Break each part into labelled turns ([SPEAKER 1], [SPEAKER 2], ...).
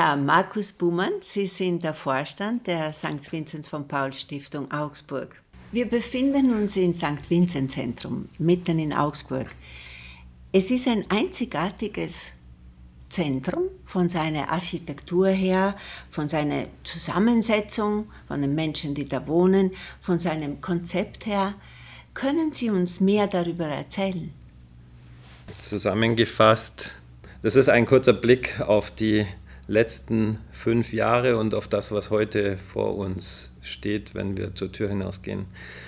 [SPEAKER 1] Herr Markus Buhmann, Sie sind der Vorstand der St. Vinzenz von Paul Stiftung Augsburg. Wir befinden uns im St. Vinzenz Zentrum, mitten in Augsburg. Es ist ein einzigartiges Zentrum von seiner Architektur her, von seiner Zusammensetzung, von den Menschen, die da wohnen, von seinem Konzept her. Können Sie uns mehr darüber erzählen?
[SPEAKER 2] Zusammengefasst, das ist ein kurzer Blick auf die letzten 5 Jahre und auf das, was heute vor uns steht, wenn wir zur Tür hinausgehen.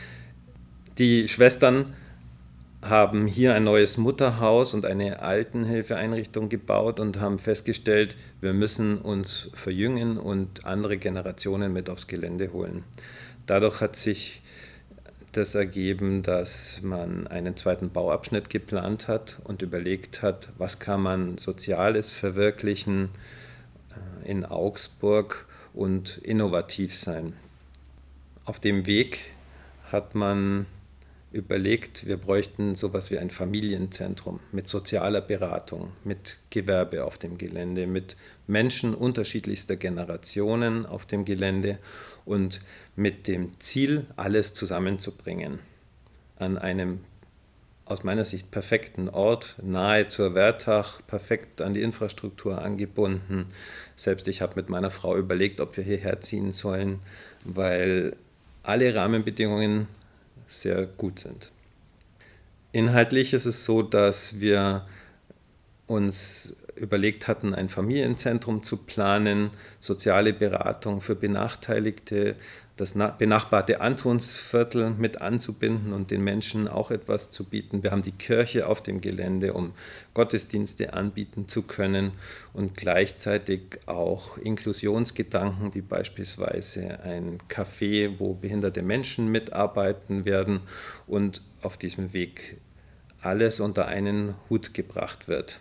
[SPEAKER 2] Die Schwestern haben hier ein neues Mutterhaus und eine Altenhilfeeinrichtung gebaut und haben festgestellt, wir müssen uns verjüngen und andere Generationen mit aufs Gelände holen. Dadurch hat sich das ergeben, dass man einen zweiten Bauabschnitt geplant hat und überlegt hat, was kann man Soziales verwirklichen in Augsburg und innovativ sein. Auf dem Weg hat man überlegt, wir bräuchten sowas wie ein Familienzentrum mit sozialer Beratung, mit Gewerbe auf dem Gelände, mit Menschen unterschiedlichster Generationen auf dem Gelände und mit dem Ziel, alles zusammenzubringen an einem aus meiner Sicht perfekten Ort, nahe zur Wertach, perfekt an die Infrastruktur angebunden. Selbst ich habe mit meiner Frau überlegt, ob wir hierher ziehen sollen, weil alle Rahmenbedingungen sehr gut sind. Inhaltlich ist es so, dass wir uns überlegt hatten, ein Familienzentrum zu planen, soziale Beratung für Benachteiligte, das benachbarte Antonsviertel mit anzubinden und den Menschen auch etwas zu bieten. Wir haben die Kirche auf dem Gelände, um Gottesdienste anbieten zu können und gleichzeitig auch Inklusionsgedanken, wie beispielsweise ein Café, wo behinderte Menschen mitarbeiten werden und auf diesem Weg alles unter einen Hut gebracht wird.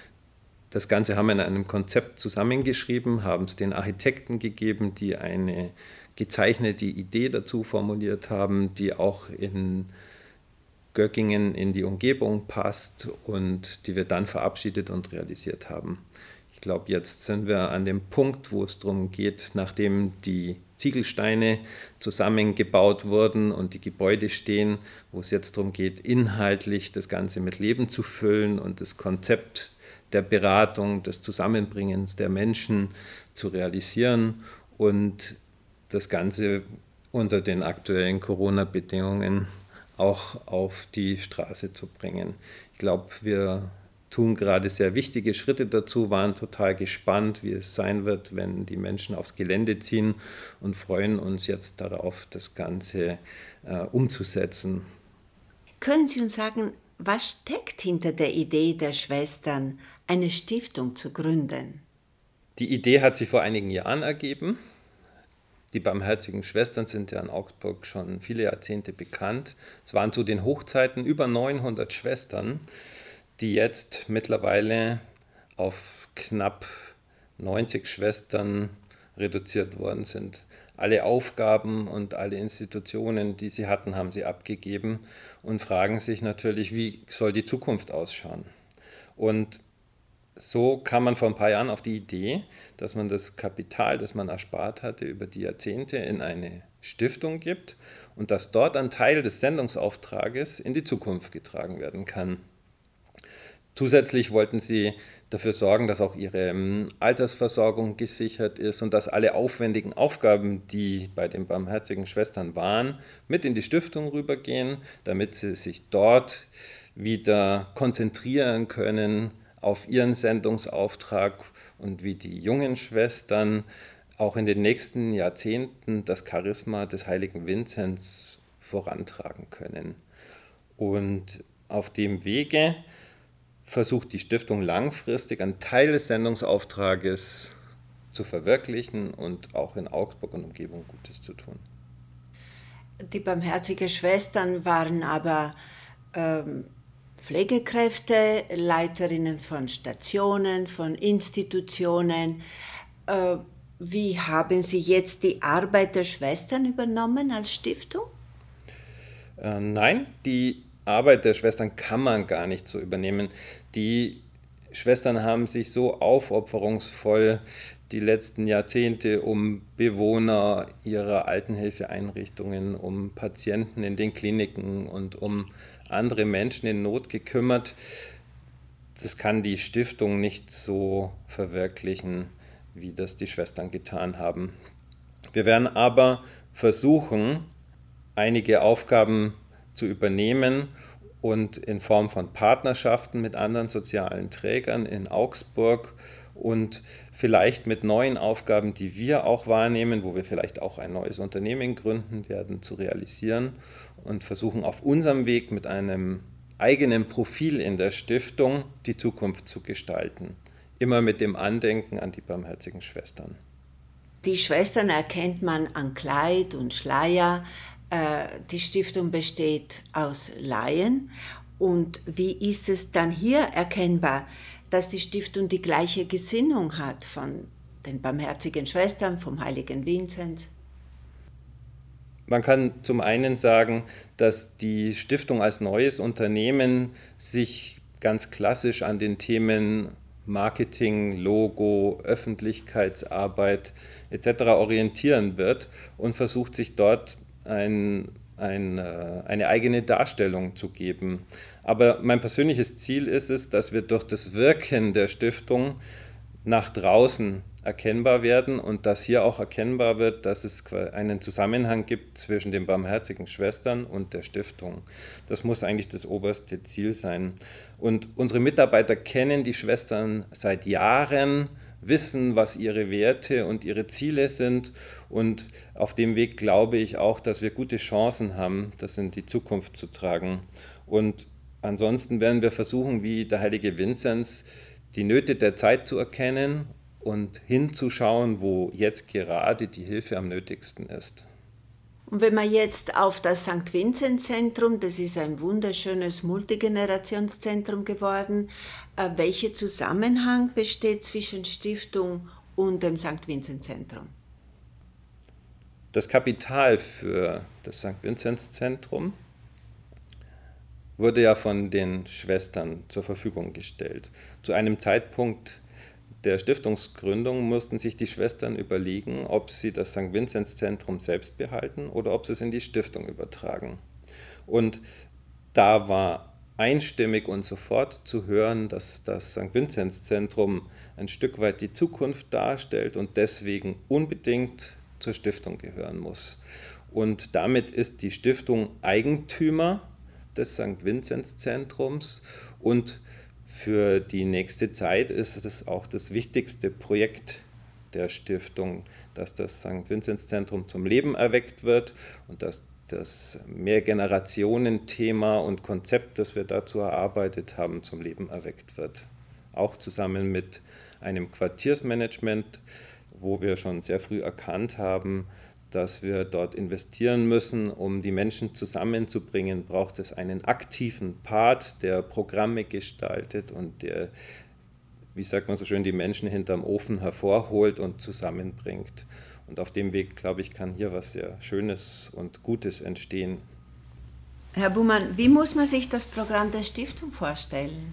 [SPEAKER 2] Das Ganze haben wir in einem Konzept zusammengeschrieben, haben es den Architekten gegeben, die eine gezeichnete Idee dazu formuliert haben, die auch in Göckingen in die Umgebung passt und die wir dann verabschiedet und realisiert haben. Ich glaube, jetzt sind wir an dem Punkt, wo es darum geht, nachdem die Ziegelsteine zusammengebaut wurden und die Gebäude stehen, wo es jetzt darum geht, inhaltlich das Ganze mit Leben zu füllen und das Konzept der Beratung, des Zusammenbringens der Menschen zu realisieren und das Ganze unter den aktuellen Corona-Bedingungen auch auf die Straße zu bringen. Ich glaube, wir tun gerade sehr wichtige Schritte dazu, waren total gespannt, wie es sein wird, wenn die Menschen aufs Gelände ziehen und freuen uns jetzt darauf, das Ganze umzusetzen.
[SPEAKER 1] Können Sie uns sagen, was steckt hinter der Idee der Schwestern, eine Stiftung zu gründen?
[SPEAKER 2] Die Idee hat sich vor einigen Jahren ergeben. Die Barmherzigen Schwestern sind ja in Augsburg schon viele Jahrzehnte bekannt. Es waren zu den Hochzeiten über 900 Schwestern, die jetzt mittlerweile auf knapp 90 Schwestern reduziert worden sind. Alle Aufgaben und alle Institutionen, die sie hatten, haben sie abgegeben und fragen sich natürlich, wie soll die Zukunft ausschauen? Und so kam man vor ein paar Jahren auf die Idee, dass man das Kapital, das man erspart hatte über die Jahrzehnte, in eine Stiftung gibt und dass dort ein Teil des Sendungsauftrages in die Zukunft getragen werden kann. Zusätzlich wollten sie dafür sorgen, dass auch ihre Altersversorgung gesichert ist und dass alle aufwendigen Aufgaben, die bei den Barmherzigen Schwestern waren, mit in die Stiftung rübergehen, damit sie sich dort wieder konzentrieren können auf ihren Sendungsauftrag und wie die jungen Schwestern auch in den nächsten Jahrzehnten das Charisma des heiligen Vinzenz vorantragen können. Und auf dem Wege versucht die Stiftung langfristig einen Teil des Sendungsauftrages zu verwirklichen und auch in Augsburg und Umgebung Gutes zu tun.
[SPEAKER 1] Die Barmherzigen Schwestern waren aber Pflegekräfte, Leiterinnen von Stationen, von Institutionen. Wie haben Sie jetzt die Arbeit der Schwestern übernommen als Stiftung?
[SPEAKER 2] Nein, die Arbeit der Schwestern kann man gar nicht so übernehmen. Die Schwestern haben sich so aufopferungsvoll die letzten Jahrzehnte um Bewohner ihrer Altenhilfeeinrichtungen, um Patienten in den Kliniken und um andere Menschen in Not gekümmert. Das kann die Stiftung nicht so verwirklichen, wie das die Schwestern getan haben. Wir werden aber versuchen, einige Aufgaben zu übernehmen und in Form von Partnerschaften mit anderen sozialen Trägern in Augsburg und vielleicht mit neuen Aufgaben, die wir auch wahrnehmen, wo wir vielleicht auch ein neues Unternehmen gründen werden, zu realisieren und versuchen auf unserem Weg mit einem eigenen Profil in der Stiftung die Zukunft zu gestalten. Immer mit dem Andenken an die barmherzigen Schwestern.
[SPEAKER 1] Die Schwestern erkennt man an Kleid und Schleier. Die Stiftung besteht aus Laien. Und wie ist es dann hier erkennbar, dass die Stiftung die gleiche Gesinnung hat von den barmherzigen Schwestern, vom heiligen Vinzenz?
[SPEAKER 2] Man kann zum einen sagen, dass die Stiftung als neues Unternehmen sich ganz klassisch an den Themen Marketing, Logo, Öffentlichkeitsarbeit etc. orientieren wird und versucht sich dort eine eigene Darstellung zu geben. Aber mein persönliches Ziel ist es, dass wir durch das Wirken der Stiftung nach draußen erkennbar werden und dass hier auch erkennbar wird, dass es einen Zusammenhang gibt zwischen den barmherzigen Schwestern und der Stiftung. Das muss eigentlich das oberste Ziel sein. Und unsere Mitarbeiter kennen die Schwestern seit Jahren, wissen, was ihre Werte und ihre Ziele sind, und auf dem Weg glaube ich auch, dass wir gute Chancen haben, das in die Zukunft zu tragen. Und ansonsten werden wir versuchen, wie der heilige Vinzenz, die Nöte der Zeit zu erkennen und hinzuschauen, wo jetzt gerade die Hilfe am nötigsten ist.
[SPEAKER 1] Und wenn man jetzt auf das St. Vinzenz-Zentrum, das ist ein wunderschönes Multigenerationszentrum geworden, welcher Zusammenhang besteht zwischen Stiftung und dem St. Vinzenz-Zentrum?
[SPEAKER 2] Das Kapital für das St. Vinzenz-Zentrum wurde ja von den Schwestern zur Verfügung gestellt. Zu einem Zeitpunkt der Stiftungsgründung mussten sich die Schwestern überlegen, ob sie das St. Vinzenz-Zentrum selbst behalten oder ob sie es in die Stiftung übertragen. Und da war einstimmig und sofort zu hören, dass das St. Vinzenz-Zentrum ein Stück weit die Zukunft darstellt und deswegen unbedingt zur Stiftung gehören muss. Und damit ist die Stiftung Eigentümer des St. Vinzenz-Zentrums und für die nächste Zeit ist es auch das wichtigste Projekt der Stiftung, dass das St. Vinzenz-Zentrum zum Leben erweckt wird und dass das Mehrgenerationen-Thema und Konzept, das wir dazu erarbeitet haben, zum Leben erweckt wird. Auch zusammen mit einem Quartiersmanagement, wo wir schon sehr früh erkannt haben, dass wir dort investieren müssen, um die Menschen zusammenzubringen, braucht es einen aktiven Part, der Programme gestaltet und der, wie sagt man so schön, die Menschen hinterm Ofen hervorholt und zusammenbringt. Und auf dem Weg, glaube ich, kann hier was sehr Schönes und Gutes entstehen.
[SPEAKER 1] Herr Buhmann, wie muss man sich das Programm der Stiftung vorstellen?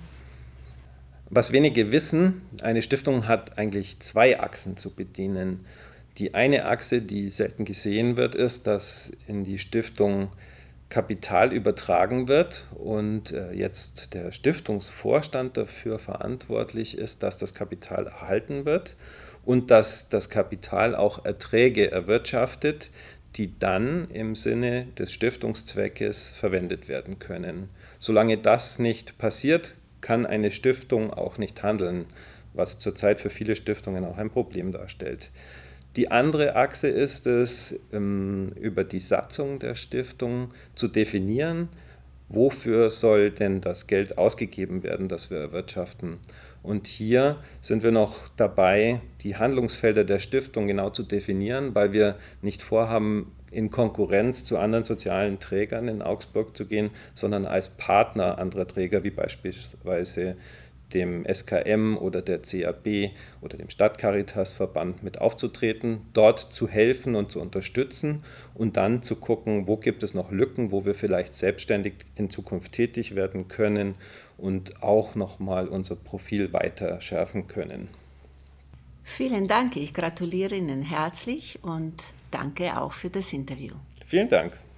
[SPEAKER 2] Was wenige wissen, eine Stiftung hat eigentlich zwei Achsen zu bedienen. Die eine Achse, die selten gesehen wird, ist, dass in die Stiftung Kapital übertragen wird und jetzt der Stiftungsvorstand dafür verantwortlich ist, dass das Kapital erhalten wird und dass das Kapital auch Erträge erwirtschaftet, die dann im Sinne des Stiftungszweckes verwendet werden können. Solange das nicht passiert, kann eine Stiftung auch nicht handeln, was zurzeit für viele Stiftungen auch ein Problem darstellt. Die andere Achse ist es, über die Satzung der Stiftung zu definieren, wofür soll denn das Geld ausgegeben werden, das wir erwirtschaften. Und hier sind wir noch dabei, die Handlungsfelder der Stiftung genau zu definieren, weil wir nicht vorhaben, in Konkurrenz zu anderen sozialen Trägern in Augsburg zu gehen, sondern als Partner anderer Träger, wie beispielsweise dem SKM oder der CAB oder dem Stadtcaritasverband mit aufzutreten, dort zu helfen und zu unterstützen und dann zu gucken, wo gibt es noch Lücken, wo wir vielleicht selbstständig in Zukunft tätig werden können und auch nochmal unser Profil weiter schärfen können.
[SPEAKER 1] Vielen Dank, ich gratuliere Ihnen herzlich und danke auch für das Interview.
[SPEAKER 2] Vielen Dank.